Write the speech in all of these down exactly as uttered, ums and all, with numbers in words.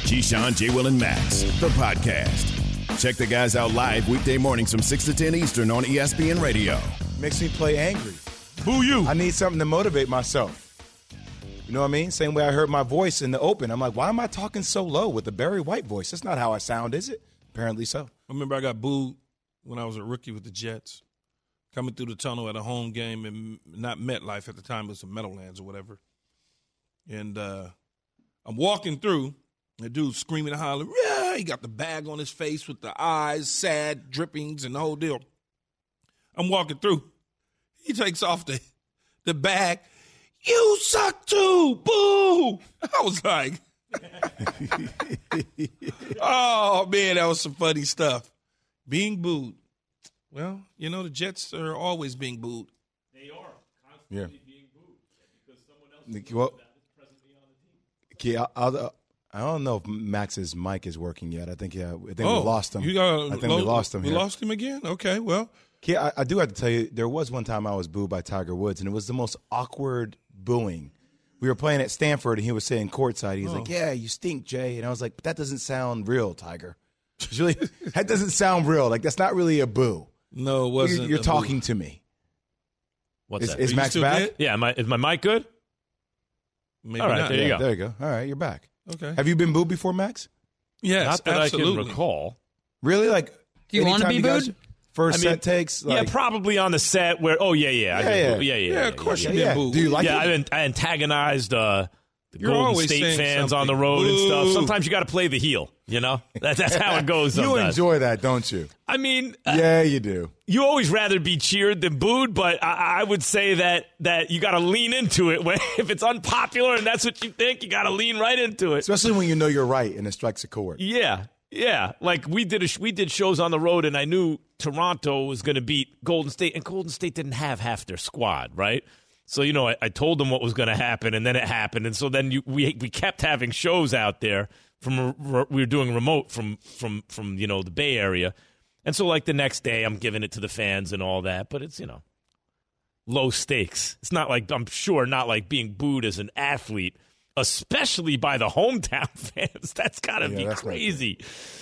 Keyshawn, J. Will, and Max, the podcast. Check the guys out live weekday mornings from six to ten Eastern on E S P N Radio. Makes me play angry. Boo you. I need something to motivate myself. You know what I mean? Same way I heard my voice in the open. I'm like, why am I talking so low with a Barry White voice? That's not how I sound, is it? Apparently so. I remember I got booed when I was a rookie with the Jets. Coming through the tunnel at a home game, and not MetLife at the time, it was the Meadowlands or whatever. And uh, I'm walking through, the dude's screaming and hollering, yeah! He got the bag on his face with the eyes, sad, drippings, and the whole deal. I'm walking through. He takes off the, the bag. You suck too! Boo! I was like, oh, man, that was some funny stuff. Being booed. Well, you know, the Jets are always being booed. They are constantly yeah. being booed because someone else well, is presently on the team. Yeah, I'll, I don't know if Max's mic is working yet. I think yeah, I think oh, we lost him. You got, I think lo- we lost him We here. lost him again? Okay, well. Yeah, I, I do have to tell you, there was one time I was booed by Tiger Woods, and it was the most awkward booing. We were playing at Stanford, and he was saying courtside. He was oh. like, yeah, you stink, Jay. And I was like, but that doesn't sound real, Tiger. Really, that doesn't sound real. Like, that's not really a boo. No, it wasn't. You're, you're talking boo. to me. What's is, that? Is Max back? Dead? Yeah, am I, is my mic good? Maybe All right, not. there you yeah, go. There you go. All right, you're back. Okay. Have you been booed before, Max? Yes, Not that absolutely. I can recall. Really? Like, do you want to be booed? First I mean, set takes? Like, yeah, probably on the set where, oh, yeah, yeah. I Yeah, did yeah. boo- yeah, yeah. Yeah, of course yeah, you've been yeah. booed. Do you like yeah, it? I, I antagonized uh, the You're Golden always State saying fans on something. the road and stuff. Boo. Sometimes you got to play the heel, you know? That, that's how it goes You sometimes. enjoy that, don't you? I mean, uh, Yeah, you do. you always rather be cheered than booed, but I, I would say that that you got to lean into it. When, if it's unpopular and that's what you think, you got to lean right into it. Especially when you know you're right and it strikes a chord. Yeah, yeah. Like we did, a, we did shows on the road, and I knew Toronto was going to beat Golden State, and Golden State didn't have half their squad, right? So you know, I, I told them what was going to happen, and then it happened, and so then you, we we kept having shows out there from we were doing remote from from from you know the Bay Area, and so like the next day I'm giving it to the fans and all that, but it's you know low stakes. It's not like I'm sure not like being booed as an athlete, especially by the hometown fans. That's got to Yeah, be that's crazy.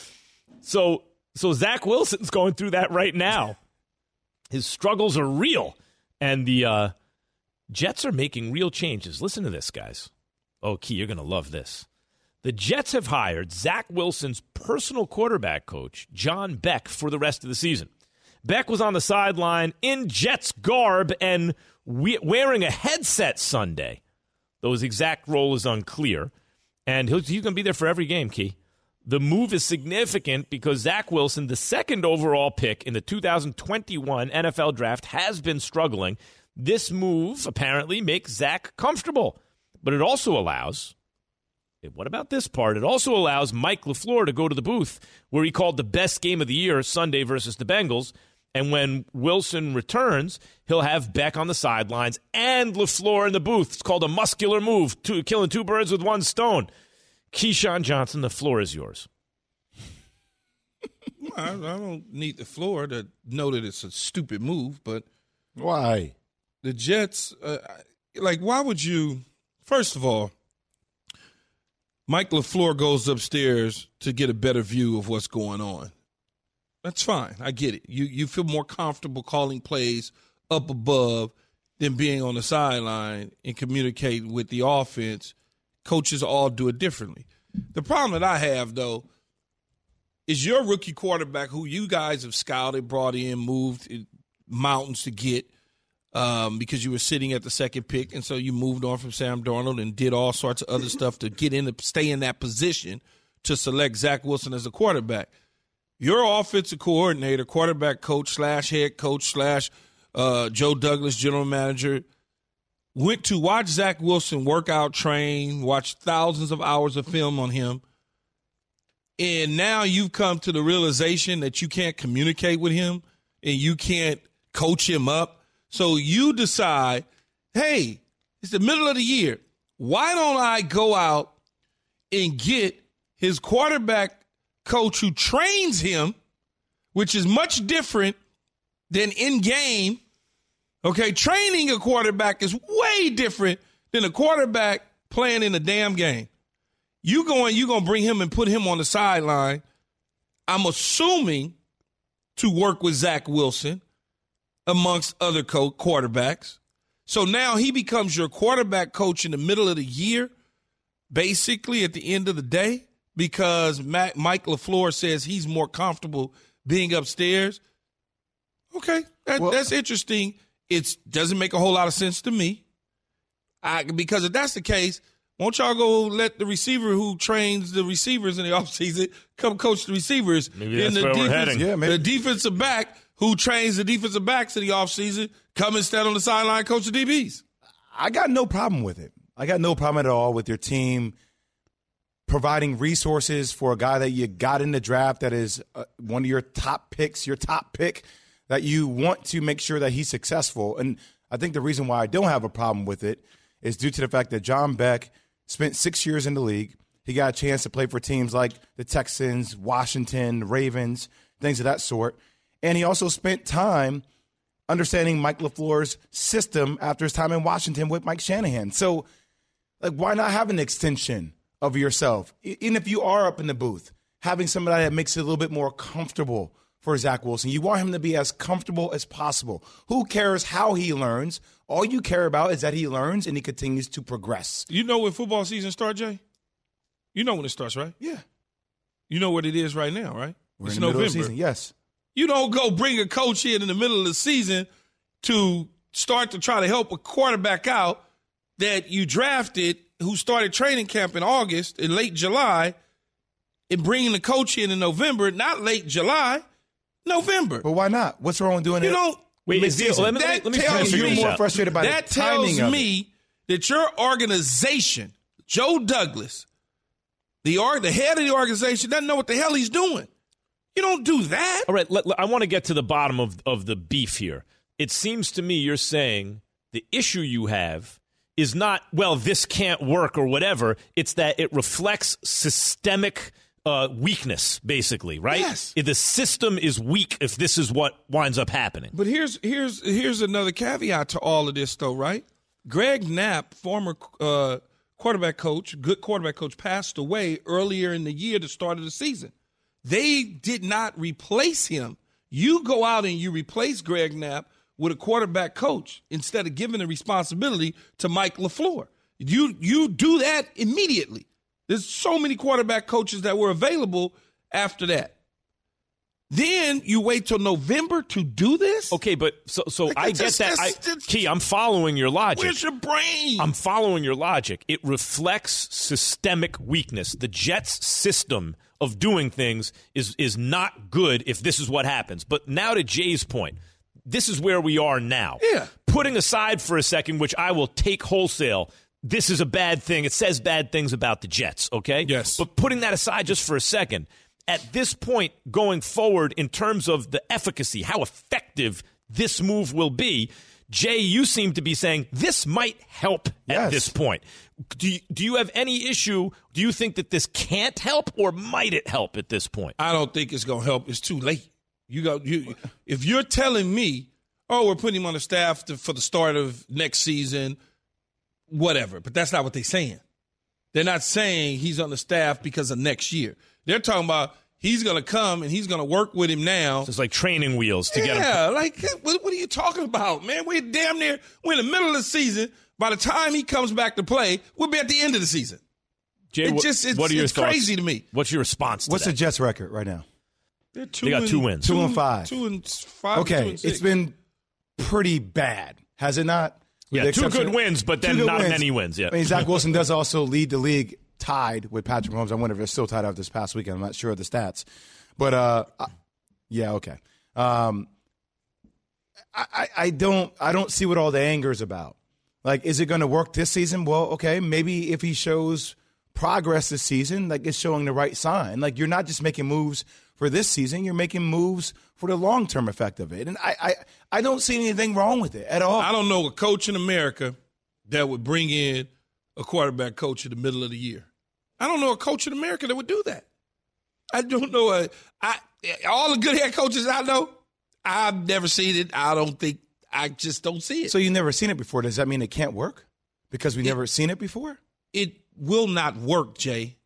So so Zach Wilson's going through that right now. His struggles are real, and the uh, Jets are making real changes. Listen to this, guys. Oh, Key, you're going to love this. The Jets have hired Zach Wilson's personal quarterback coach, John Beck, for the rest of the season. Beck was on the sideline in Jets garb and we- wearing a headset Sunday. Though his exact role is unclear. And he's, he's going to be there for every game, Key. The move is significant because Zach Wilson, the second overall pick in the two thousand twenty-one N F L draft, has been struggling. This move apparently makes Zach comfortable. But it also allows... What about this part? It also allows Mike LaFleur to go to the booth where he called the best game of the year Sunday versus the Bengals. And when Wilson returns, he'll have Beck on the sidelines and LaFleur in the booth. It's called a muscular move, two, killing two birds with one stone. Keyshawn Johnson, the floor is yours. I, I don't need the floor to know that it's a stupid move, but Why? the Jets, uh, like, why would you, first of all, Mike LaFleur goes upstairs to get a better view of what's going on. That's fine. I get it. You you feel more comfortable calling plays up above than being on the sideline and communicating with the offense. Coaches all do it differently. The problem that I have, though, is your rookie quarterback who you guys have scouted, brought in, moved mountains to get, Um, because you were sitting at the second pick, and so you moved on from Sam Darnold and did all sorts of other stuff to get in, to stay in that position to select Zach Wilson as a quarterback. Your offensive coordinator, quarterback coach slash head coach slash uh, Joe Douglas, general manager, went to watch Zach Wilson work out, train, watch thousands of hours of film on him, and now you've come to the realization that you can't communicate with him and you can't coach him up. So you decide, hey, it's the middle of the year. Why don't I go out and get his quarterback coach who trains him, which is much different than in-game. Okay, training a quarterback is way different than a quarterback playing in a damn game. You going, you going to bring him and put him on the sideline, I'm assuming, to work with Zach Wilson amongst other co- quarterbacks. So now he becomes your quarterback coach in the middle of the year, basically at the end of the day, because Mac, Mike LaFleur says he's more comfortable being upstairs. Okay, that, well, that's interesting. It doesn't make a whole lot of sense to me. I, because if that's the case, won't y'all go let the receiver who trains the receivers in the offseason come coach the receivers? Maybe that's the where we're defense, heading. Yeah, maybe. The defensive back who trains the defensive backs in the offseason come and stand on the sideline coach the D Bs. I got no problem with it. I got no problem at all with your team providing resources for a guy that you got in the draft that is uh, one of your top picks, your top pick, that you want to make sure that he's successful. And I think the reason why I don't have a problem with it is due to the fact that John Beck spent six years in the league. He got a chance to play for teams like the Texans, Washington, Ravens, things of that sort. And he also spent time understanding Mike LaFleur's system after his time in Washington with Mike Shanahan. So, like, why not have an extension of yourself? Even if you are up in the booth, having somebody that makes it a little bit more comfortable for Zach Wilson. You want him to be as comfortable as possible. Who cares how he learns? All you care about is that he learns and he continues to progress. You know when football season starts, Jay? You know when it starts, right? Yeah. You know what it is right now, right? We're It's in the middle November. of the season, yes. You don't go bring a coach in in the middle of the season to start to try to help a quarterback out that you drafted who started training camp in August, in late July, and bringing the coach in in November, not late July, November. But why not? What's wrong with doing You it? don't. Wait, is mid-season? the, let me, That let me tells try to you figure you're this more out. frustrated by That the timing tells of it. me that your organization, Joe Douglas, the or, the head of the organization, doesn't know what the hell he's doing. You don't do that. All right, let, let- I want to get to the bottom of, of the beef here. It seems to me you're saying the issue you have is not, well, this can't work or whatever. It's that it reflects systemic uh, weakness, basically, right? Yes. The system is weak if this is what winds up happening. But here's here's here's another caveat to all of this, though, right? Greg Knapp, former uh, quarterback coach, good quarterback coach, passed away earlier in the year, the start of the season. They did not replace him. You go out and you replace Greg Knapp with a quarterback coach instead of giving the responsibility to Mike LaFleur. You you do that immediately. There's so many quarterback coaches that were available after that. Then you wait till November to do this? Okay, but so so Like, I that's get just- that. I, that's- that's- Key, I'm following your logic. Where's your brain? I'm following your logic. It reflects systemic weakness. The Jets' system of doing things is is not good if this is what happens. But now to Jay's point, this is where we are now. Yeah. Putting aside for a second, which I will take wholesale, this is a bad thing. It says bad things about the Jets, okay? Yes. But putting that aside just for a second, at this point going forward in terms of the efficacy, how effective this move will be, Jay, you seem to be saying this might help at Yes. this point. Do you, do you have any issue? Do you think that this can't help, or might it help at this point? I don't think it's going to help. It's too late. You got you. If you're telling me, oh, we're putting him on the staff to, for the start of next season, whatever. But that's not what they're saying. They're not saying he's on the staff because of next year. They're talking about he's going to come and he's going to work with him now. It's like training wheels to get him. Yeah, like what, what are you talking about, man? We're damn near. We're in the middle of the season. By the time he comes back to play, we'll be at the end of the season. Jay, It what, just it's, what are your it's thoughts? crazy to me. What's your response to What's that? the Jets' record right now? They're two They got and, two wins. Two and five. Two and five. Okay, two and six. it's been pretty bad, has it not? With Yeah, the two exception- good wins, but two then good not many wins, yeah. I mean, Zach Wilson does also lead the league tied with Patrick Mahomes. I wonder if they're still tied out this past weekend. I'm not sure of the stats. But, uh, I- yeah, okay. Um, I, I, I don't I don't see what all the anger is about. Like, is it going to work this season? Well, okay, maybe if he shows progress this season, like it's showing the right sign. Like, you're not just making moves for this season, you're making moves for the long-term effect of it. And I, I, I don't see anything wrong with it at all. I don't know a coach in America that would bring in a quarterback coach in the middle of the year. I don't know a coach in America that would do that. I don't know a I all the good head coaches I know. I've never seen it. I don't think I just don't see it. So you've never seen it before. Does that mean it can't work? Because we've never seen it before? It will not work, Jay.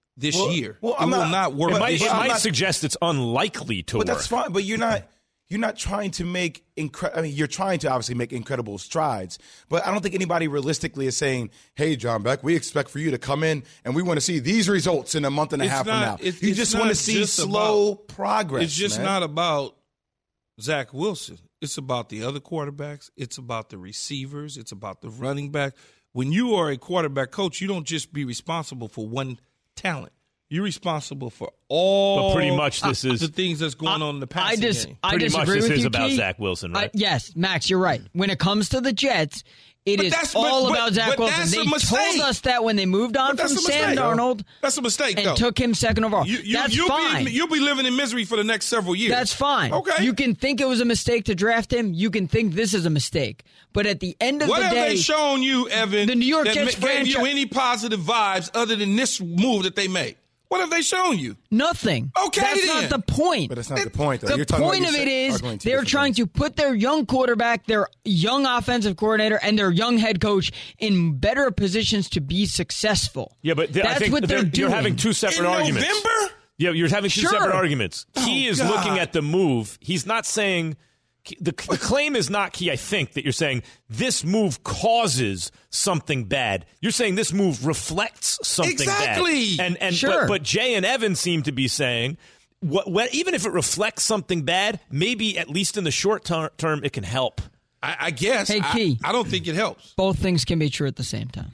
this Well, year. well, it I'm will not- not work. It might, this it year. might not- suggest it's unlikely to But work. that's fine. But you're not. You're not trying to make incre- I mean, you're trying to obviously make incredible strides. But I don't think anybody realistically is saying, "Hey, John Beck, we expect for you to come in and we want to see these results in a month and a It's half not- from now." it's- you it's just want not to see just slow about- progress. It's just man. not about Zach Wilson. It's about the other quarterbacks. It's about the receivers. It's about the running back. When you are a quarterback coach, you don't just be responsible for one talent. You're responsible for all But pretty much this is- the things that's going I- on in the I passing dis- game. I Pretty much disagree this with is you, about Key. Zach Wilson, right? I- yes, Max, you're right. When it comes to the Jets, it But is that's- but- all but- about Zach but Wilson. that's They a mistake. told us that when they moved on But from that's a Sam mistake, though. Darnold That's a mistake, and though. took him second overall. You, you, That's you'll fine. Be, you'll be living in misery for the next several years. That's fine. Okay. You can think it was a mistake to draft him. You can think this is a mistake. But at the end of What the have day, they shown you, Evan, the New York that Jets ma- gave you franchise- any positive vibes other than this move that they made? What have they shown you? nothing. Okay, That's then. not the point. But that's not the point, though. The You're talking about point of you it said- is arguing two they're different trying things. to put their young quarterback, their young offensive coordinator, and their young head coach in better positions to be successful. Yeah, but th- I that's think what they're, they're- doing. you're having two separate In arguments. November? Yeah, you're having two Sure. separate arguments. Key Oh, is God. looking at the move. He's not saying the, the claim is not Key. I think that you're saying this move causes something bad. You're saying this move reflects something Exactly. bad. And and Sure. but, but Jay and Evan seem to be saying what, what even if it reflects something bad, maybe at least in the short ter- term it can help. I, I guess. Hey, I- Key. I, don't think it helps. Both things can be true at the same time.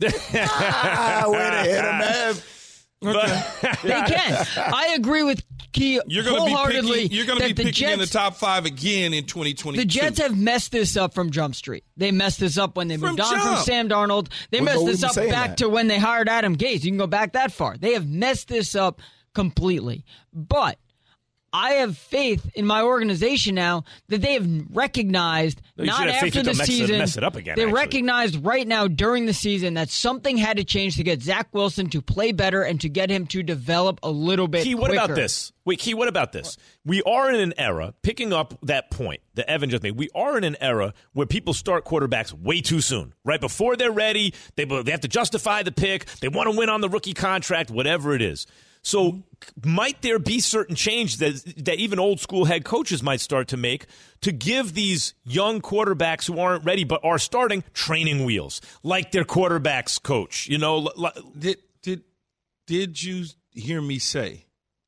Ah, way to hit him, Ev. They can. I agree with Key You're going to be wholeheartedly picking, you're gonna that be the picking in the Jets, top five again in twenty twenty-two. the Jets have messed this up from Jump Street. They messed this up when they From moved on from jump. Sam Darnold. They Well, messed but we've this been up saying back that. to when they hired Adam Gase. You can go back that far. They have messed this up completely. But I have faith in my organization now that they have recognized, No, you not should have faith after that the they'll mess it- season, mess it up again, they actually. recognized right now during the season that something had to change to get Zach Wilson to play better and to get him to develop a little bit Key, what quicker. about this? Wait, Key, what about this? We are in an era, picking up that point that Evan just made, we are in an era where people start quarterbacks way too soon. Right before they're ready, they, they have to justify the pick, they want to win on the rookie contract, whatever it is. So might there be certain change that, that even old school head coaches might start to make to give these young quarterbacks who aren't ready but are starting training wheels, like their quarterback's coach? You know, li- li- Did, did, did you hear me say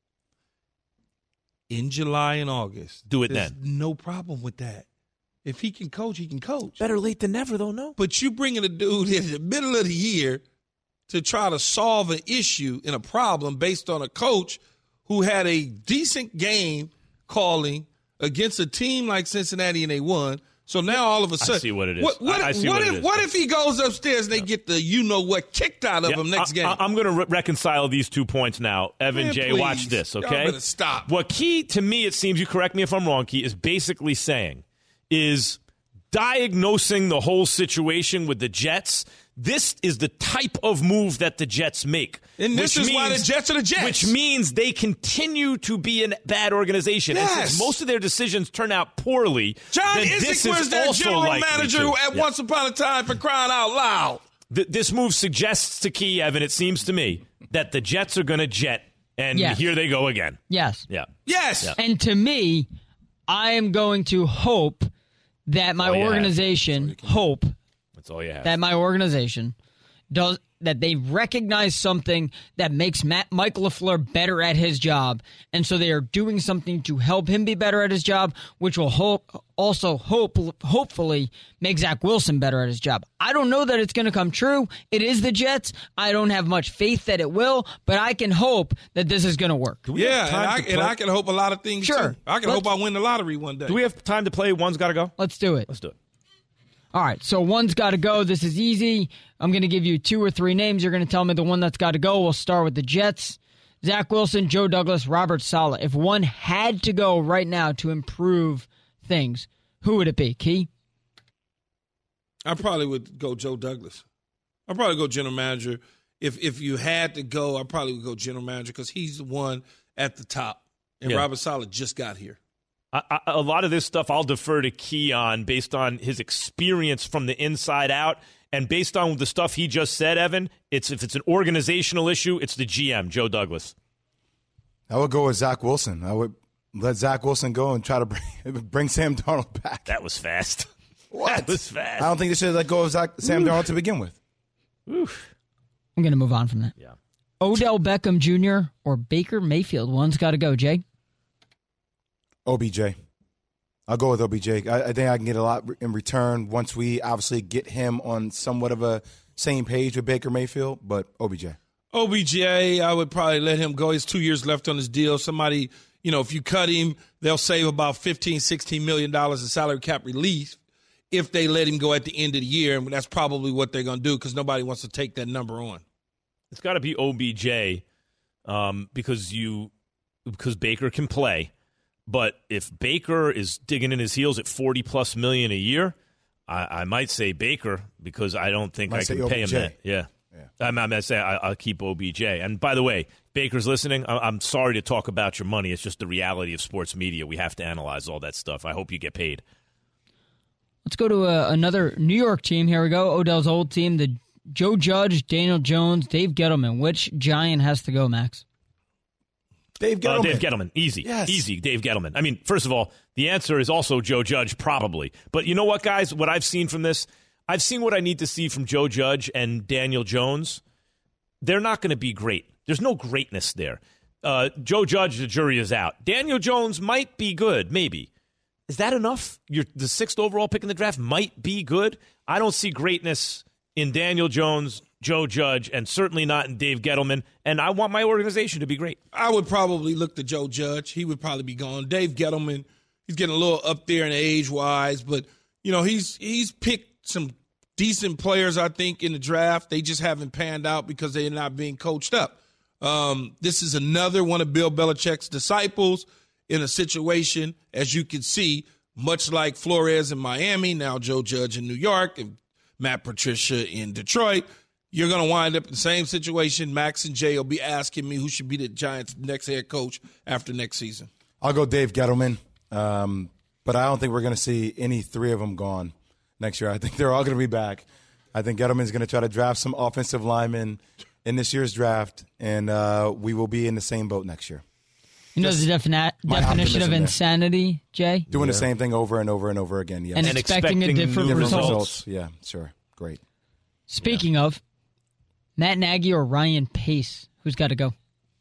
in July and August? Do it there's then. No problem with that. If he can coach, he can coach. better late than never, though, no? But you bringing a dude in the middle of the year to try to solve an issue and a problem based on a coach who had a decent game calling against a team like Cincinnati and they won. So now all of a sudden, see what it is. What, what, I- I see what what if it is. what if he goes upstairs and they get the you know what kicked out of Yeah, him next I, game? I, I'm going to re- reconcile these two points now. Evan, Man, Jay, please. watch this, Y'all okay? better stop. What Key, to me, it seems, you correct me if I'm wrong, Key, is basically saying is diagnosing the whole situation with the Jets. This is the type of move that the Jets make. And this which is why the Jets are the Jets. Which means they continue to be a bad organization. And Yes. since most of their decisions turn out poorly, John then this Isick was is their also general likely manager to. who at Yeah. once upon a time for crying out loud. Th- this move suggests to Key, Evan, it seems to me, that the Jets are going to jet, and Yes. here they go again. Yes. Yeah. Yes. Yeah. And to me, I am going to hope that my all you have. organization, hope That's all you have. that my organization does that they recognize something that makes Matt, Mike LaFleur better at his job, and so they are doing something to help him be better at his job, which will hope, also hope hopefully make Zach Wilson better at his job. I don't know that it's going to come true. It is the Jets. I don't have much faith that it will, but I can hope that this is going to work. Yeah, and time I, to and play? I can hope a lot of things. Sure. Too. I can Let's- hope I win the lottery one day. Do we have time to play? One's got to go? Let's do it. Let's do it. All right, so one's got to go. This is easy. I'm going to give you two or three names. You're going to tell me the one that's got to go. We'll start with the Jets. Zach Wilson, Joe Douglas, Robert Saleh. If one had to go right now to improve things, who would it be? Key? I probably would go Joe Douglas. I'd probably go general manager. If if you had to go, I probably would go general manager because he's the one at the top, and Yeah. Robert Saleh just got here. I, I, a lot of this stuff I'll defer to Keon based on his experience from the inside out. And based on the stuff he just said, Evan, it's if it's an organizational issue, it's the G M, Joe Douglas. I would go with Zach Wilson. I would let Zach Wilson go and try to bring, bring Sam Darnold back. That was fast. What? That was fast. I don't think they should let go of Zach, Sam Darnold to begin with. Oof. I'm going to move on from that. Yeah. Odell Beckham Junior or Baker Mayfield? One's got to go, Jay. O B J. I'll go with O B J. I, I think I can get a lot in return once we obviously get him on somewhat of a same page with Baker Mayfield, but O B J. O B J, I would probably let him go. He's two years left on his deal. Somebody, you know, if you cut him, they'll save about fifteen, sixteen million dollars in salary cap relief if they let him go at the end of the year, and that's probably what they're going to do because nobody wants to take that number on. It's got to be O B J um, because you because Baker can play. But if Baker is digging in his heels at forty plus million a year, I, I might say Baker because I don't think Might I say can pay him O B J. that. Yeah, Yeah. I'm, I'm going to say I, I'll keep O B J. And by the way, Baker's listening. I, I'm sorry to talk about your money. It's just the reality of sports media. We have to analyze all that stuff. I hope you get paid. Let's go to uh, another New York team. Here we go. Odell's old team, the Joe Judge, Daniel Jones, Dave Gettleman. Which Giant has to go, Max? Dave Gettleman. Uh, Dave Gettleman. Easy. Yes. Easy, Dave Gettleman. I mean, first of all, the answer is also Joe Judge, probably. But you know what, guys? What I've seen from this, I've seen what I need to see from Joe Judge and Daniel Jones. They're not going to be great. There's no greatness there. Uh, Joe Judge, the jury is out. Daniel Jones might be good, maybe. Is that enough? You're, the sixth overall pick in the draft might be good. I don't see greatness in Daniel Jones, Joe Judge, and certainly not in Dave Gettleman. And I want my organization to be great. I would probably look to Joe Judge. He would probably be gone. Dave Gettleman, he's getting a little up there in age-wise, but, you know, he's he's picked some decent players, I think, in the draft. They just haven't panned out because they're not being coached up. Um, this is another one of Bill Belichick's disciples in a situation, as you can see, much like Flores in Miami, now Joe Judge in New York, and Matt Patricia in Detroit. You're going to wind up in the same situation. Max and Jay will be asking me who should be the Giants' next head coach after next season. I'll go Dave Gettleman, um, but I don't think we're going to see any three of them gone next year. I think they're all going to be back. I think Gettleman's going to try to draft some offensive linemen in this year's draft, and uh, we will be in the same boat next year. You know Just the defini- my definition of optimism there. insanity, Jay? Doing the same thing over and over and over again, yes. And, And expecting, expecting a different new result. results. Yeah, sure. Great. Speaking of, Matt Nagy or Ryan Pace? Who's got to go?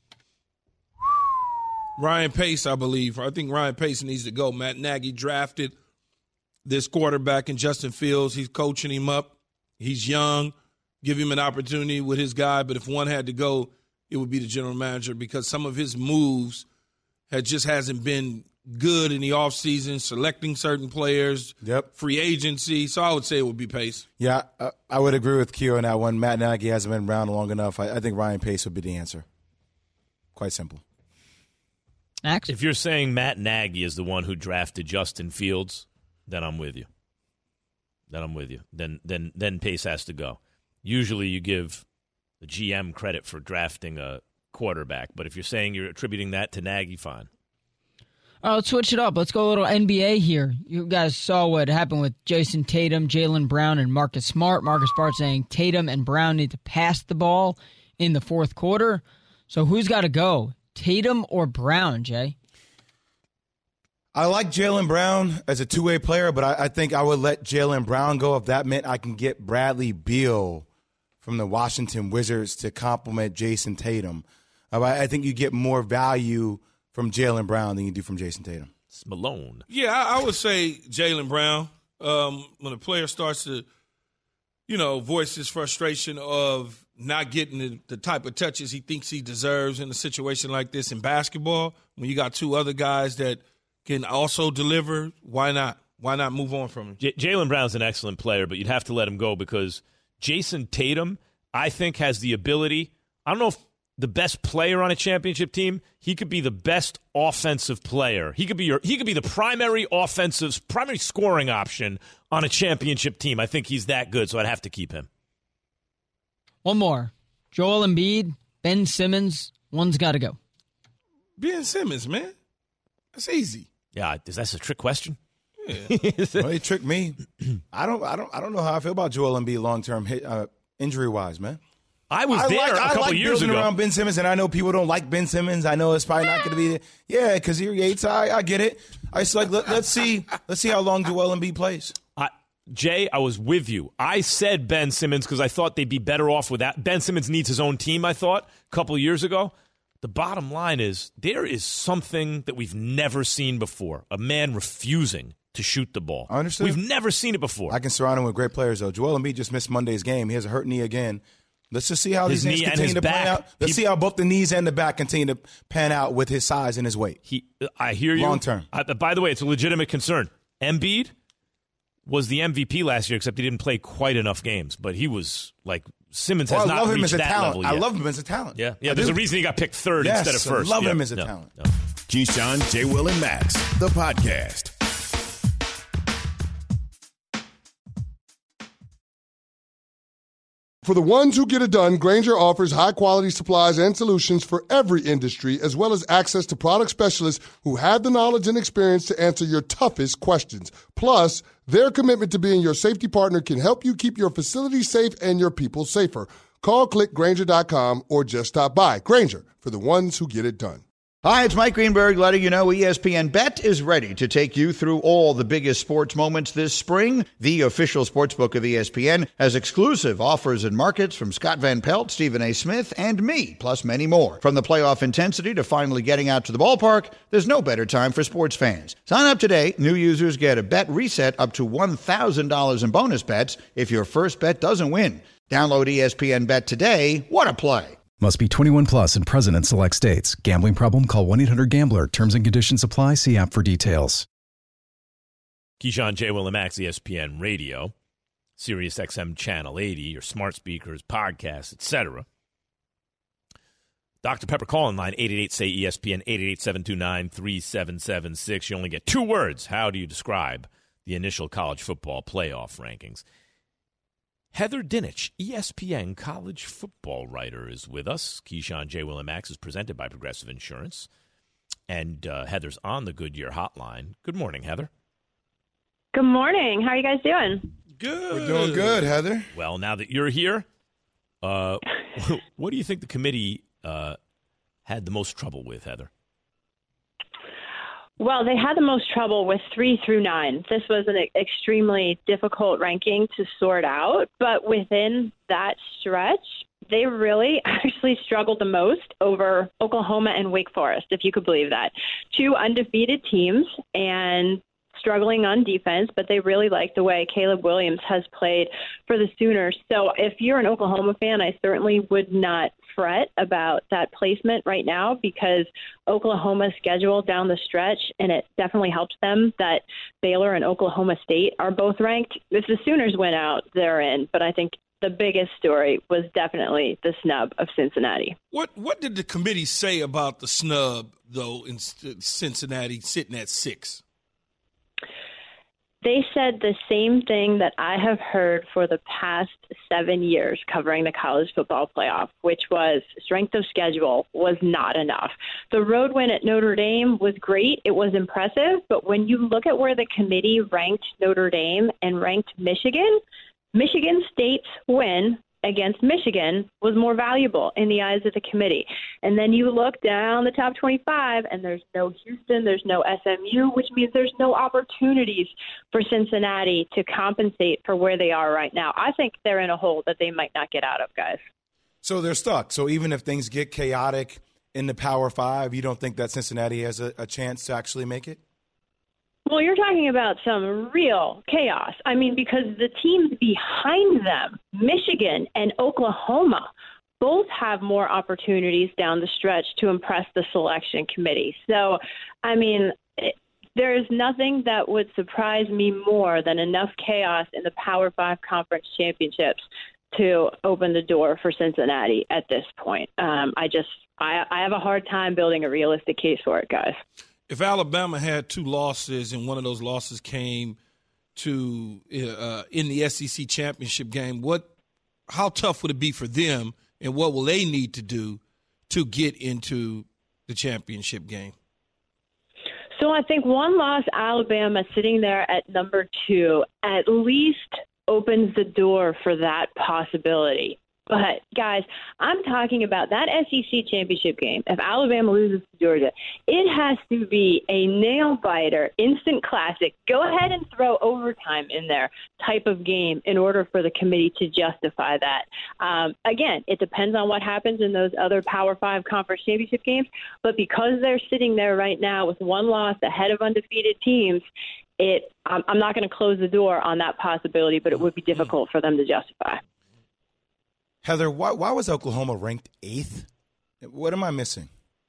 Ryan Pace, I believe. I think Ryan Pace needs to go. Matt Nagy drafted this quarterback in Justin Fields. He's coaching him up. He's young. Give him an opportunity with his guy. But if one had to go, it would be the general manager because some of his moves had just hasn't been good in the offseason, selecting certain players, Yep. free agency. So I would say it would be Pace. Yeah, I, I would agree with Keo on that one. Matt Nagy hasn't been around long enough. I, I think Ryan Pace would be the answer. Quite simple. Max? If you're saying Matt Nagy is the one who drafted Justin Fields, then I'm with you. Then I'm with you. Then then then Pace has to go. Usually you give the G M credit for drafting a quarterback, but if you're saying you're attributing that to Nagy, fine. All right, let's switch it up. Let's go a little N B A here. You guys saw what happened with Jason Tatum, Jaylen Brown, and Marcus Smart. Marcus Smart saying Tatum and Brown need to pass the ball in the fourth quarter. So who's got to go, Tatum or Brown, Jay? I like Jaylen Brown as a two-way player, but I, I think I would let Jaylen Brown go if that meant I can get Bradley Beal from the Washington Wizards to complement Jason Tatum. Uh, I, I think you get more value from Jaylen Brown than you do from Jason Tatum. It's Malone. Yeah, I, I would say Jaylen Brown. Um, when a player starts to, you know, voice his frustration of not getting the, the type of touches he thinks he deserves in a situation like this in basketball, when you got two other guys that can also deliver, why not? Why not move on from him? J- Jaylen Brown's an excellent player, but you'd have to let him go because Jason Tatum, I think, has the ability. I don't know if the best player on a championship team. He could be the best offensive player. He could be your. He could be the primary offensive, primary scoring option on a championship team. I think he's that good, so I'd have to keep him. One more. Joel Embiid, Ben Simmons. One's got to go. Ben Simmons, man. That's easy. Yeah, is that a trick question? Well, they tricked me. I don't, I don't, I don't know how I feel about Joel Embiid long term uh, injury wise, man. I was I there like, a couple I like years building ago. around Ben Simmons, and I know people don't like Ben Simmons. I know it's probably not going to be, there. yeah, because he Yates. I, I get it. I just like let, let's see, let's see how long Joel Embiid plays. I, Jay, I was with you. I said Ben Simmons because I thought they'd be better off with that. Ben Simmons needs his own team. I thought a couple of years ago. The bottom line is there is something that we've never seen before: a man refusing to shoot the ball. I understand. We've never seen it before. I can surround him with great players, though. Joel Embiid just missed Monday's game. He has a hurt knee again. Let's just see how His these things knee and continue his to back. pan out. Let's He- see how both the knees and the back continue to pan out with his size and his weight. He, I hear you. Long term. I, by the way, it's a legitimate concern. Embiid was the M V P last year, except he didn't play quite enough games. But he was like Simmons Well, has I not love him reached as a that talent. level I yet. love him as a talent. Yeah, yeah. I There's do. a reason he got picked third Yes, instead of I first. love Yeah, him as a no, talent. no. Keyshawn, J. Will, and Max, the podcast. For the ones who get it done, Grainger offers high-quality supplies and solutions for every industry, as well as access to product specialists who have the knowledge and experience to answer your toughest questions. Plus, their commitment to being your safety partner can help you keep your facility safe and your people safer. Call, click Grainger dot com, or just stop by. Grainger, for the ones who get it done. Hi, it's Mike Greenberg letting you know E S P N Bet is ready to take you through all the biggest sports moments this spring. The official sportsbook of E S P N has exclusive offers and markets from Scott Van Pelt, Stephen A. Smith, and me, plus many more. From the playoff intensity to finally getting out to the ballpark, there's no better time for sports fans. Sign up today. New users get a bet reset up to one thousand dollars in bonus bets if your first bet doesn't win. Download E S P N Bet today. What a play. Must be twenty-one plus and present in select states. Gambling problem? Call one eight hundred gambler. Terms and conditions apply. See app for details. Keyshawn, J. Will, and Max, E S P N Radio, Sirius X M Channel eighty, your smart speakers, podcasts, et cetera. Doctor Pepper call-in line, eight eight eight, say E S P N, eight eight eight, seven two nine, three seven seven six. You only get two words. How do you describe the initial college football playoff rankings? Heather Dinich, E S P N college football writer, is with us. Keyshawn, J. Will, and Max is presented by Progressive Insurance. And uh, Heather's on the Goodyear hotline. Good morning, Heather. Good morning. How are you guys doing? Good. We're doing good, Heather. Well, now that you're here, uh, what do you think the committee uh, had the most trouble with, Heather? Well, they had the most trouble with three through nine. This was an extremely difficult ranking to sort out, but within that stretch, they really actually struggled the most over Oklahoma and Wake Forest, if you could believe that. Two undefeated teams and struggling on defense, but they really like the way Caleb Williams has played for the Sooners. So if you're an Oklahoma fan, I certainly would not fret about that placement right now because Oklahoma's schedule down the stretch, and it definitely helps them that Baylor and Oklahoma State are both ranked. If the Sooners win out, they're in. But I think the biggest story was definitely the snub of Cincinnati. What What did the committee say about the snub, though, in Cincinnati sitting at six? They said the same thing that I have heard for the past seven years covering the college football playoff, which was strength of schedule was not enough. The road win at Notre Dame was great. It was impressive. But when you look at where the committee ranked Notre Dame and ranked Michigan, Michigan State's win against Michigan was more valuable in the eyes of the committee. And then you look down the top twenty-five, and there's no Houston, there's no S M U, which means there's no opportunities for Cincinnati to compensate for where they are right now. I think they're in a hole that they might not get out of, guys. So they're stuck. So even if things get chaotic in the Power Five, you don't think that Cincinnati has a, a chance to actually make it? Well, you're talking about some real chaos. I mean, because the teams behind them, Michigan and Oklahoma, both have more opportunities down the stretch to impress the selection committee. So, I mean, it, there is nothing that would surprise me more than enough chaos in the Power Five conference championships to open the door for Cincinnati at this point. Um, I just, I, I have a hard time building a realistic case for it, guys. If Alabama had two losses and one of those losses came to uh, in the S E C championship game, what, how tough would it be for them, and what will they need to do to get into the championship game? So I think one loss, Alabama sitting there at number two, at least opens the door for that possibility. But, guys, I'm talking about that S E C championship game. If Alabama loses to Georgia, it has to be a nail-biter, instant classic, go ahead and throw overtime in there type of game in order for the committee to justify that. Um, again, it depends on what happens in those other Power Five conference championship games. But because they're sitting there right now with one loss ahead of undefeated teams, it I'm, I'm not going to close the door on that possibility, but it would be difficult for them to justify. Heather, why, why was Oklahoma ranked eighth? What am I missing?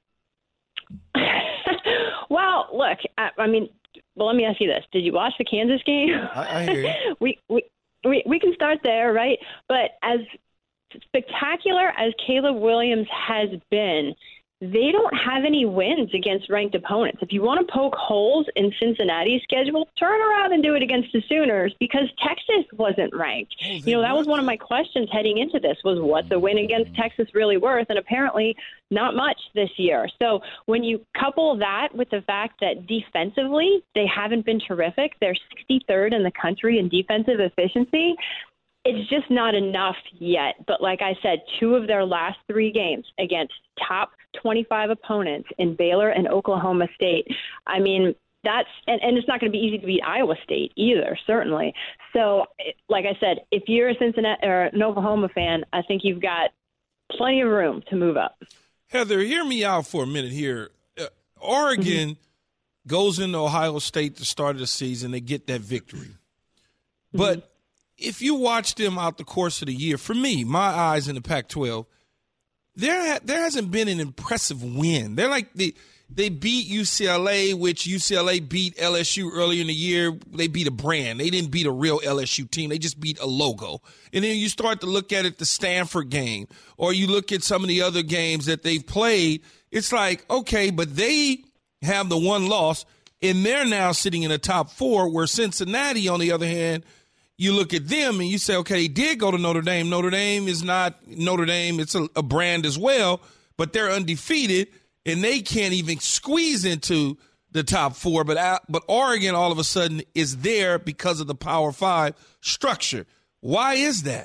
Well, look, I, I mean, well, let me ask you this. Did you watch the Kansas game? I, I hear you. we, we, we, we can start there, right? But as spectacular as Caleb Williams has been, they don't have any wins against ranked opponents. If you want to poke holes in Cincinnati's schedule, turn around and do it against the Sooners because Texas wasn't ranked. Oh, you know, that was one of my questions heading into this was what's the win against Texas really worth? And apparently not much this year. So when you couple that with the fact that defensively they haven't been terrific, they're sixty-third in the country in defensive efficiency, it's just not enough yet. But like I said, two of their last three games against top twenty-five opponents in Baylor and Oklahoma State. I mean, that's and, and it's not going to be easy to beat Iowa State either, certainly. So, like I said, if you're a Cincinnati or an Oklahoma fan, I think you've got plenty of room to move up. Heather, hear me out for a minute here. Uh, Oregon mm-hmm. goes into Ohio State the start of the season. They get that victory. Mm-hmm. But if you watch them out the course of the year, for me, my eyes in the Pac twelve, there there hasn't been an impressive win. They're like the they beat U C L A, which U C L A beat L S U earlier in the year. They beat a brand. They didn't beat a real L S U team. They just beat a logo. And then you start to look at it, the Stanford game, or you look at some of the other games that they've played. It's like, okay, but they have the one loss, and they're now sitting in the top four, where Cincinnati, on the other hand, you look at them and you say, okay, they did go to Notre Dame. Notre Dame is not Notre Dame. It's a, a brand as well, but they're undefeated, and they can't even squeeze into the top four. But but Oregon all of a sudden is there because of the Power Five structure. Why is that?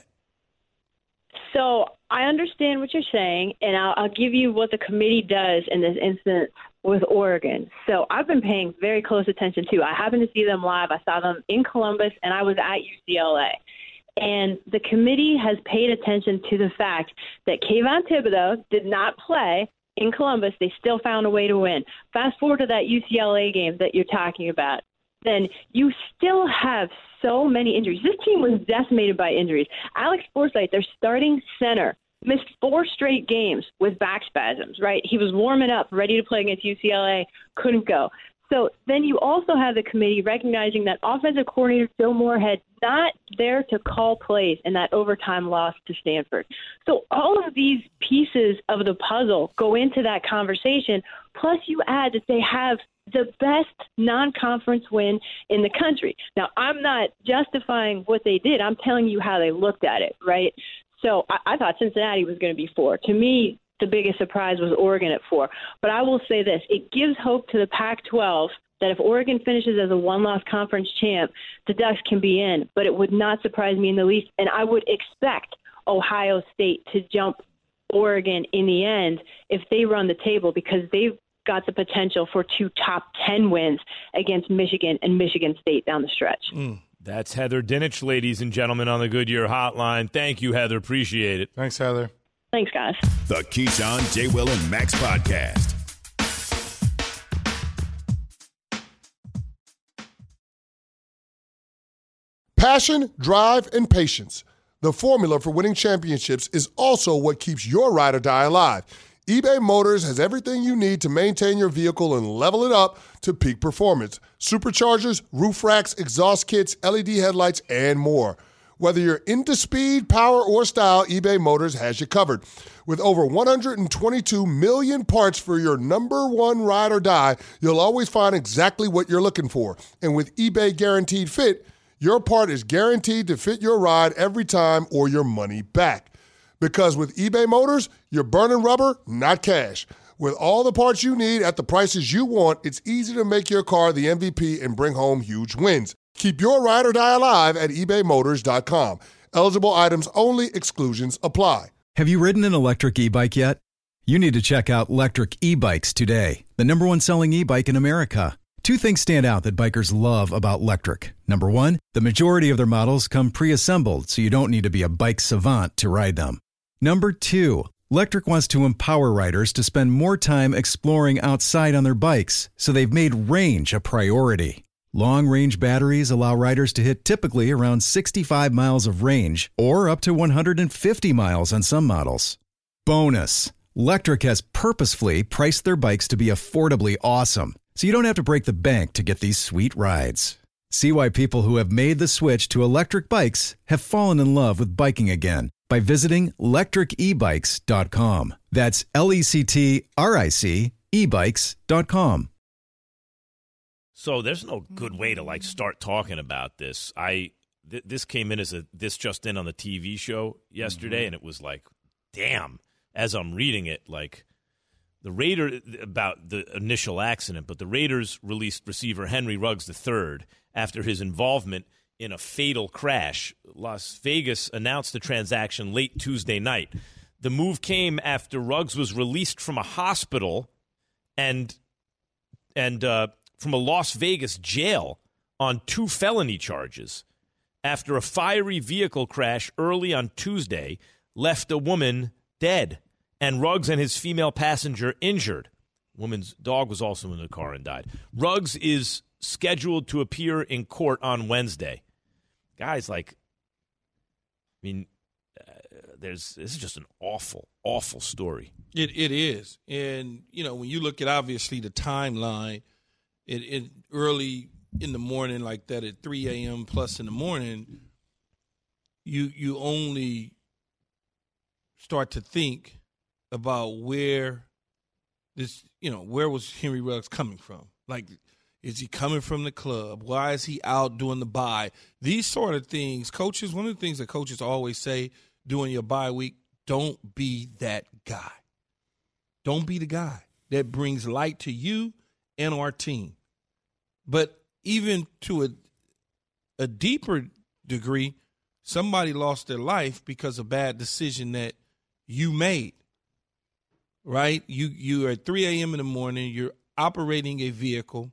So I understand what you're saying, and I'll, I'll give you what the committee does in this instance with Oregon. So I've been paying very close attention too. I happened to see them live. I saw them in Columbus, and I was at U C L A. And the committee has paid attention to the fact that Kayvon Thibodeau did not play in Columbus. They still found a way to win. Fast forward to that U C L A game that you're talking about. Then you still have so many injuries. This team was decimated by injuries. Alex Forsythe, their starting center, missed four straight games with back spasms, right? He was warming up, ready to play against U C L A, couldn't go. So then you also have the committee recognizing that offensive coordinator Phil Moorhead not there to call plays in that overtime loss to Stanford. So all of these pieces of the puzzle go into that conversation, plus you add that they have the best non-conference win in the country. Now, I'm not justifying what they did. I'm telling you how they looked at it, right? So I, I thought Cincinnati was going to be four. To me, the biggest surprise was Oregon at four. But I will say this. It gives hope to the Pac twelve that if Oregon finishes as a one-loss conference champ, the Ducks can be in. But it would not surprise me in the least. And I would expect Ohio State to jump Oregon in the end if they run the table, because they've got the potential for two top ten wins against Michigan and Michigan State down the stretch. Mm. That's Heather Dinich, ladies and gentlemen, on the Goodyear Hotline. Thank you, Heather. Appreciate it. Thanks, Heather. Thanks, guys. The Keyshawn, J. Will, and Max Podcast. Passion, drive, and patience. The formula for winning championships is also what keeps your ride or die alive. eBay Motors has everything you need to maintain your vehicle and level it up to peak performance. Superchargers, roof racks, exhaust kits, L E D headlights, and more. Whether you're into speed, power, or style, eBay Motors has you covered. With over one hundred twenty-two million parts for your number one ride or die, you'll always find exactly what you're looking for. And with eBay Guaranteed Fit, your part is guaranteed to fit your ride every time or your money back. Because with eBay Motors, you're burning rubber, not cash. With all the parts you need at the prices you want, it's easy to make your car the M V P and bring home huge wins. Keep your ride or die alive at ebay motors dot com. Eligible items only. Exclusions apply. Have you ridden an electric e-bike yet? You need to check out Lectric E-Bikes today, the number one selling e-bike in America. Two things stand out that bikers love about Lectric. Number one, the majority of their models come pre-assembled, so you don't need to be a bike savant to ride them. Number two, Lectric wants to empower riders to spend more time exploring outside on their bikes, so they've made range a priority. Long-range batteries allow riders to hit typically around sixty-five miles of range, or up to one hundred fifty miles on some models. Bonus, Lectric has purposefully priced their bikes to be affordably awesome, so you don't have to break the bank to get these sweet rides. See why people who have made the switch to electric bikes have fallen in love with biking again by visiting lectric e bikes dot com. That's L E C T R I C e bikes dot com. So there's no good way to like start talking about this. I th- this came in as a this just in on the T V show yesterday, mm-hmm. and it was like, damn. As I'm reading it, like the Raiders about the initial accident, but the Raiders released receiver Henry Ruggs the third after his involvement in a fatal crash. Las Vegas announced the transaction late Tuesday night. The move came after Ruggs was released from a hospital and and uh, from a Las Vegas jail on two felony charges after a fiery vehicle crash early on Tuesday left a woman dead and Ruggs and his female passenger injured. Woman's dog was also in the car and died. Ruggs is scheduled to appear in court on Wednesday. Guys, like, I mean, uh, there's this is just an awful, awful story. It it is, and you know when you look at obviously the timeline, it, it early in the morning like that at three a.m. plus in the morning, you you only start to think about where this, you know, where was Henry Ruggs coming from? Like, is he coming from the club? Why is he out doing the bye? These sort of things, coaches, one of the things that coaches always say during your bye week, don't be that guy. Don't be the guy that brings light to you and our team. But even to a, a deeper degree, somebody lost their life because of a bad decision that you made. Right? You you are at three a.m. in the morning. You're operating a vehicle.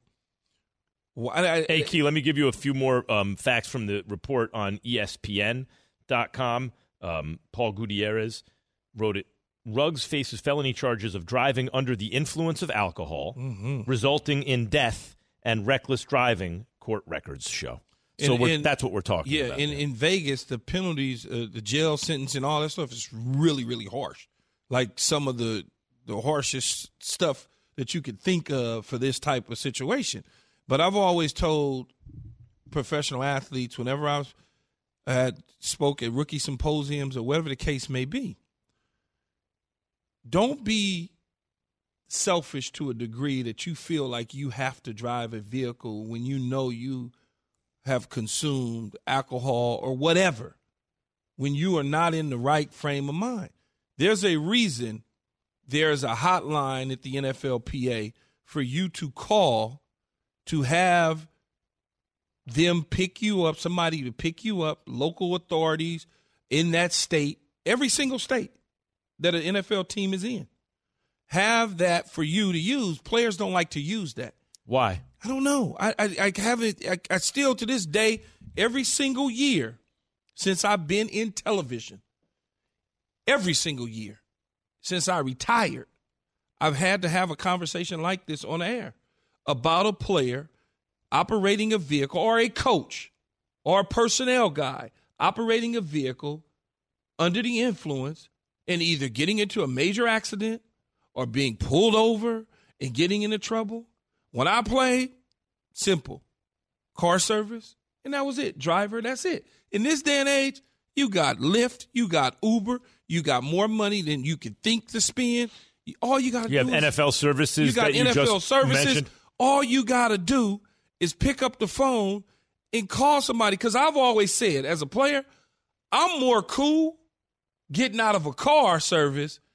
I, I, hey, Key, let me give you a few more um, facts from the report on E S P N dot com. Um, Paul Gutierrez wrote it. Ruggs faces felony charges of driving under the influence of alcohol, mm-hmm. resulting in death and reckless driving, court records show. So and, we're, and, that's what we're talking yeah, about. Yeah, in, yeah, in Vegas, the penalties, uh, the jail sentence and all that stuff is really, really harsh. Like some of the the harshest stuff that you could think of for this type of situation. But I've always told professional athletes whenever I've had spoke at rookie symposiums or whatever the case may be, don't be selfish to a degree that you feel like you have to drive a vehicle when you know you have consumed alcohol or whatever, when you are not in the right frame of mind. There's a reason there's a hotline at the N F L P A for you to call to have them pick you up, somebody to pick you up, local authorities in that state, every single state that an N F L team is in. Have that for you to use. Players don't like to use that. Why? I don't know. I I, I haven't. I, I still to this day, every single year since I've been in television, every single year since I retired, I've had to have a conversation like this on air about a player operating a vehicle or a coach or a personnel guy operating a vehicle under the influence and either getting into a major accident or being pulled over and getting into trouble. When I played, simple, car service, and that was it. Driver, that's it. In this day and age, you got Lyft, you got Uber, you got more money than you could think to spend. All you got to do have is, N F L services. You got that you N F L just services. mentioned. All you got to do is pick up the phone and call somebody. Because I've always said, as a player, I'm more cool getting out of a car service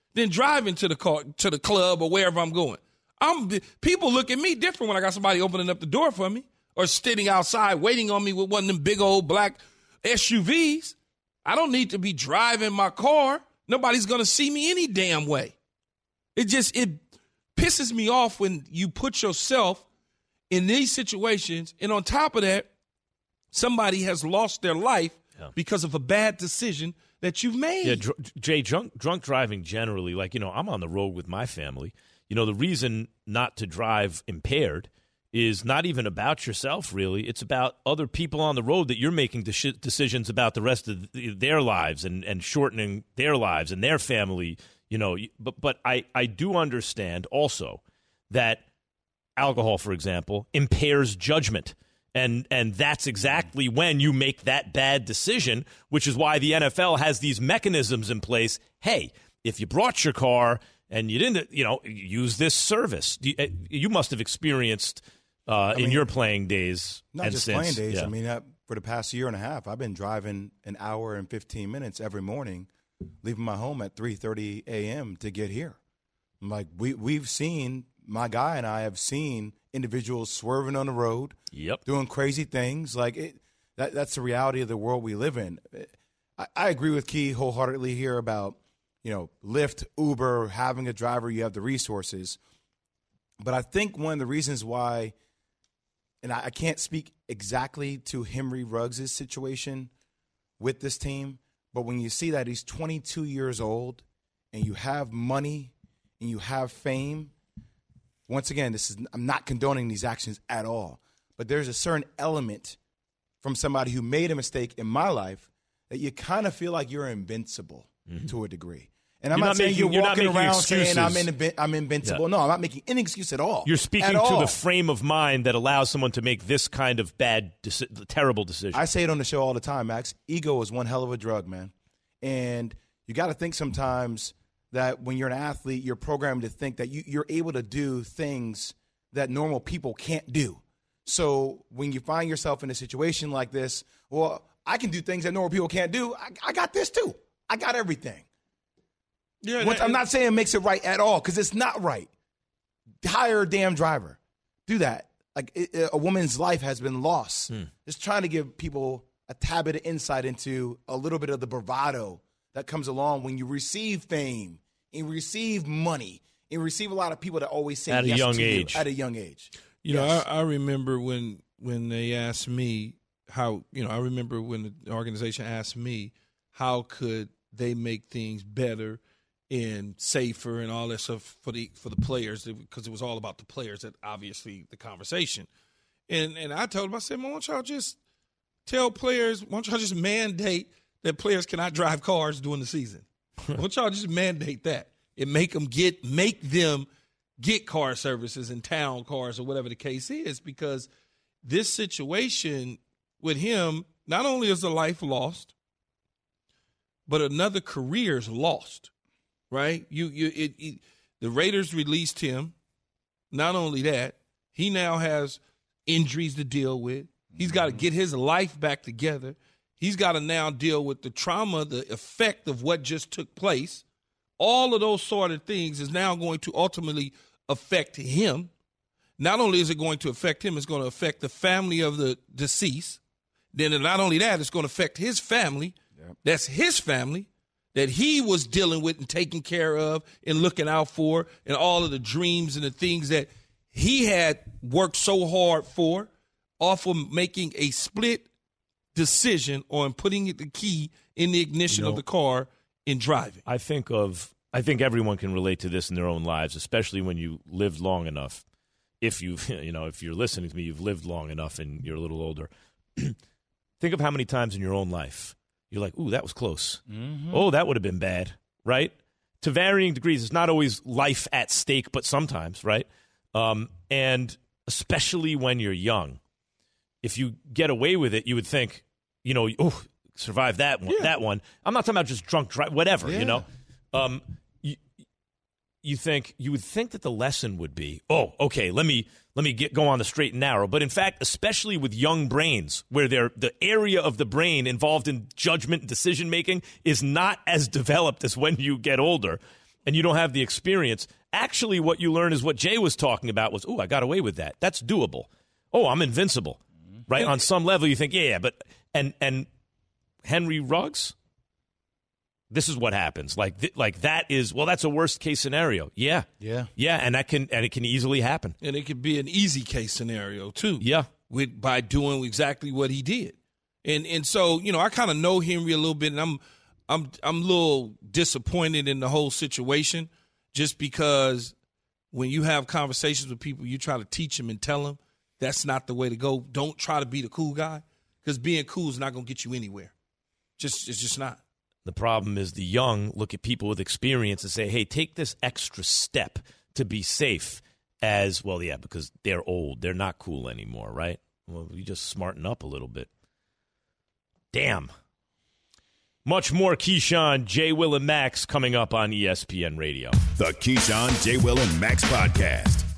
than driving to the car, to the club or wherever I'm going. I'm people look at me different when I got somebody opening up the door for me or sitting outside waiting on me with one of them big old black S U Vs. I don't need to be driving my car. Nobody's going to see me any damn way. It just, it pisses me off when you put yourself in these situations. And on top of that, somebody has lost their life yeah. because of a bad decision that you've made. Yeah, dr- Jay, drunk, drunk driving generally, like, you know, I'm on the road with my family. You know, the reason not to drive impaired is not even about yourself, really. It's about other people on the road that you're making de- decisions about the rest of their lives and, and shortening their lives and their family, you know. But but I, I do understand also that alcohol, for example, impairs judgment. And and that's exactly when you make that bad decision, which is why the N F L has these mechanisms in place. Hey, if you brought your car and you didn't, you know, use this service. You, you must have experienced uh, I mean, in your playing days. Not and just since, playing days. Yeah. I mean, uh, for the past year and a half, I've been driving an hour and fifteen minutes every morning, leaving my home at three thirty a.m. to get here. I'm like, we, we've seen, my guy and I have seen individuals swerving on the road, yep, doing crazy things. Like it, that, that's the reality of the world we live in. I, I agree with Key wholeheartedly here about, you know, Lyft, Uber, having a driver, you have the resources. But I think one of the reasons why, and I, I can't speak exactly to Henry Ruggs' situation with this team, but when you see that he's twenty-two years old and you have money and you have fame, once again, this is I'm not condoning these actions at all, but there's a certain element from somebody who made a mistake in my life that you kind of feel like you're invincible mm-hmm. to a degree. And I'm you're not, not saying making, you're, you're walking around excuses. saying I'm, in, I'm invincible. Yeah. No, I'm not making any excuse at all. You're speaking to the frame of mind that allows someone to make this kind of bad, deci- terrible decision. I say it on the show all the time, Max. Ego is one hell of a drug, man. And you got to think sometimes that when you're an athlete, you're programmed to think that you, you're able to do things that normal people can't do. So when you find yourself in a situation like this, well, I can do things that normal people can't do. I, I got this too. I got everything. Yeah, Which, I'm not saying it makes it right at all because it's not right. Hire a damn driver. Do that. Like it, a woman's life has been lost. Hmm. Just trying to give people a tad bit of insight into a little bit of the bravado that comes along when you receive fame and receive money and receive a lot of people that always say at yes a young to age. You at a young age. You yes. know, I, I remember when when they asked me how, you know, I remember when the organization asked me how could they make things better and safer and all that stuff for the for the players, because it was all about the players, that obviously the conversation. And and I told them, I said, well, why don't y'all just tell players, why don't y'all just mandate that players cannot drive cars during the season? Why don't y'all just mandate that and make them get make them get car services in town cars or whatever the case is? Because this situation with him, not only is a life lost, but another career is lost. Right? You, you, it, it, the Raiders released him. Not only that, he now has injuries to deal with. He's got to get his life back together. He's got to now deal with the trauma, the effect of what just took place. All of those sort of things is now going to ultimately affect him. Not only is it going to affect him, it's going to affect the family of the deceased. Then not only that, it's going to affect his family. Yep. That's his family that he was dealing with and taking care of and looking out for, and all of the dreams and the things that he had worked so hard for, off of making a split decision on putting the key in the ignition you know, of the car and driving. I think of I think everyone can relate to this in their own lives, especially when you lived long enough. If you you know, if you're listening to me, you've lived long enough and you're a little older. Think of how many times in your own life you're like, ooh, that was close. Mm-hmm. Oh, that would have been bad, right? To varying degrees. It's not always life at stake, but sometimes, right? Um, and especially when you're young, if you get away with it, you would think, you know, oh, survive that one. Yeah. That one. I'm not talking about just drunk drive, whatever, yeah. you know. Um, you, you think you would think that the lesson would be, oh, okay, let me let me get go on the straight and narrow. But in fact, especially with young brains, where they're the area of the brain involved in judgment and decision making is not as developed as when you get older. and you don't have the experience, actually what you learn is what Jay was talking about was, oh, I got away with that. That's doable. Oh, I'm invincible. Right? On some level, you think, yeah, yeah, but and and Henry Ruggs, this is what happens. Like th- like that is, well, that's a worst case scenario. Yeah. Yeah. Yeah, and that can and it can easily happen. And it could be an easy case scenario too. Yeah. With by doing exactly what he did. And and so, you know, I kind of know Henry a little bit, and I'm I'm I'm a little disappointed in the whole situation just because when you have conversations with people, you try to teach them and tell them that's not the way to go. Don't try to be the cool guy, because being cool is not going to get you anywhere. Just It's just not. The problem is the young look at people with experience and say, hey, take this extra step to be safe as, well, yeah, because they're old. They're not cool anymore, right? Well, you just smarten up a little bit. Damn. Much more Keyshawn, J. Will, and Max coming up on E S P N Radio. The Keyshawn, J. Will, and Max podcast.